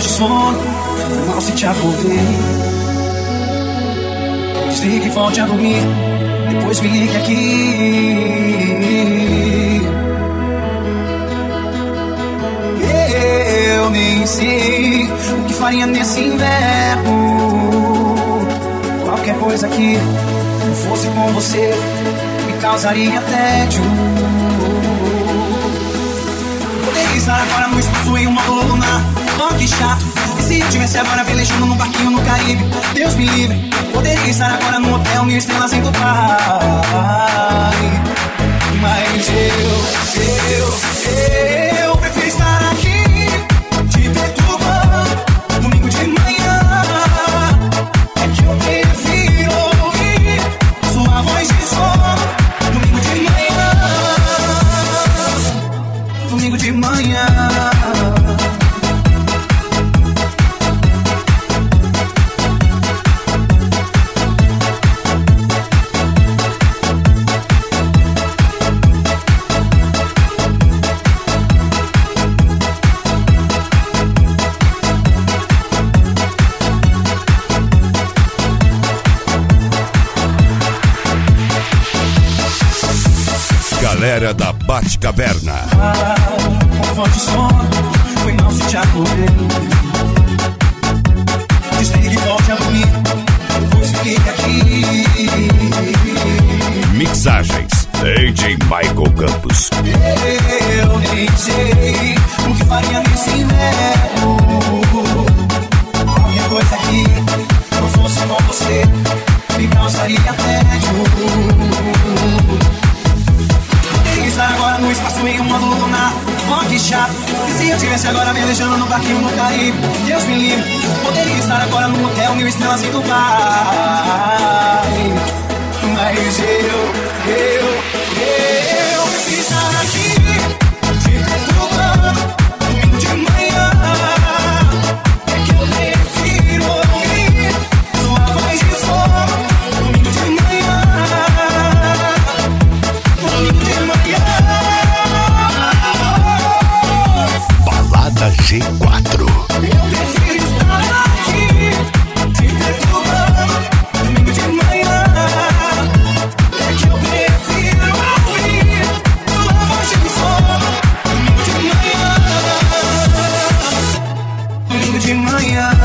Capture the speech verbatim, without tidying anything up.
voz de sono, mal se te acordei. Desligue e volte a dormir, depois me ligue aqui. Eu nem sei o que faria nesse inverno. Qualquer coisa que não fosse com você me causaria tédio. Poderia estar agora no espaço em uma coluna. Oh, que chato. E se eu tivesse agora velejando num barquinho no Caribe? Deus me livre. Poderia estar agora num hotel, mil estrelas em Dubai. Mas eu, eu, eu prefiro estar aqui te perturbando domingo de manhã. É que eu prefiro ouvir sua voz de sono domingo de manhã. Domingo de manhã. Galera da Batcaverna. Ah, com voz de sono, foi mal se te acordei. Desligue e volte a dormir, depois fique aqui. Mixagens D J Michael Campos. Eu nem sei o que faria nesse inverno. Qualquer coisa que não fosse com você me causaria tédio. Estar agora no espaço em uma luna. Oh, que chato. E se eu estivesse agora velejando no barquinho no Caribe? Deus me livre. Poderia estar agora num hotel, mil estrelas em Dubai. Mas eu, eu, eu prefiro estar aqui te perturbando domingo de manhã. É que eu prefiro ouvir sua voz de sono domingo de manhã. Domingo de manhã. Balada G quatro. Eu prefiro estar aqui te perturbando domingo de manhã. É que eu prefiro ouvir sua voz de sono domingo de manhã. Domingo de manhã.